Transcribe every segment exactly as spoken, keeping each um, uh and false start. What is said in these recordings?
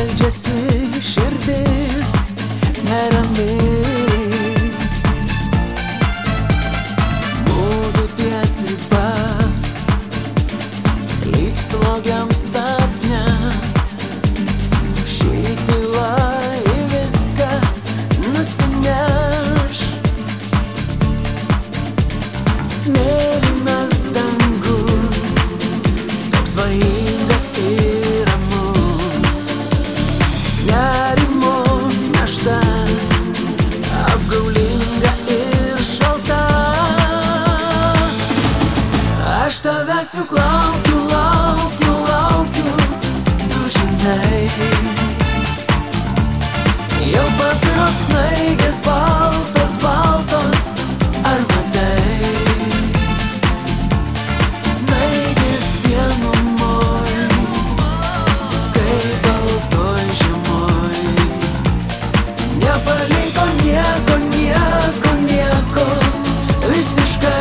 beldžiasi širdis nerami. Mūdu ties riba, lyg slogiam sapne. Šį tyla į viską nusineš. Mėlynas dangus, toks svajingas ir ramus. Nerimo našta, apgaulinga ir šalta. Aš tavęs juk laukiu, laukiu, laukiu, tu žinai. Jau papiro snaigės baltos, baltos, ar matai? Snaigės vienumoj, kaip baltoj žemoj. Nepaliko nieko, nieko, nieko, visiškai.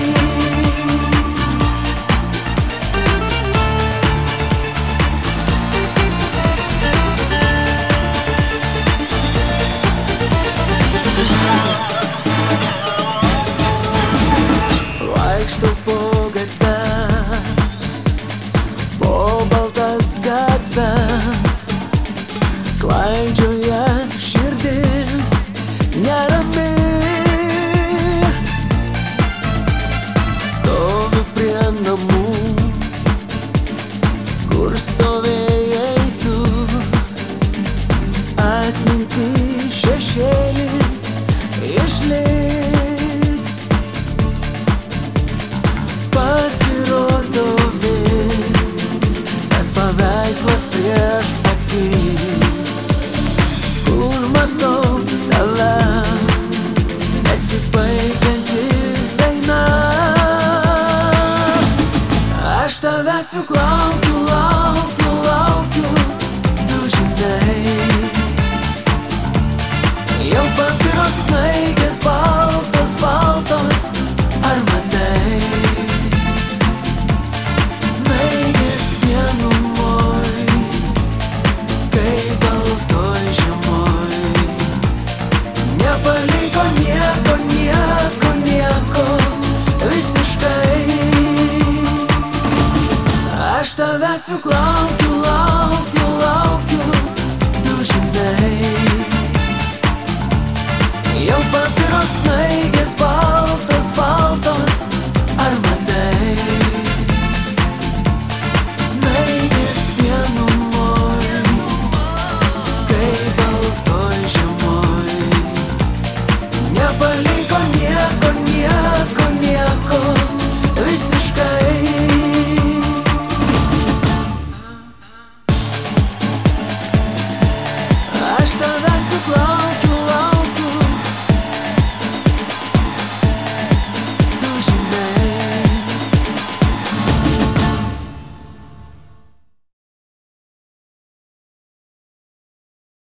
Vaikštau po gatves, po baltas gatves. Klaidžioja širdis nerami. Stoviu prie namų, kur stovėjai tu. Atminty šešėlis išliks. Pasirodo vis tas paveikslas prieš akis, kur matau tave, nesibaigianti daina. Aš tavęs juk laukiu, laukiu, laukiu, tu žinai. Jau papiro snaigės baltos, baltos, ar matai? Snaigės vienumoj, kaip baltoj žemoj. Nepaliko nieko, nieko, nieko, visiškai. Aš tavęs juk laukiu.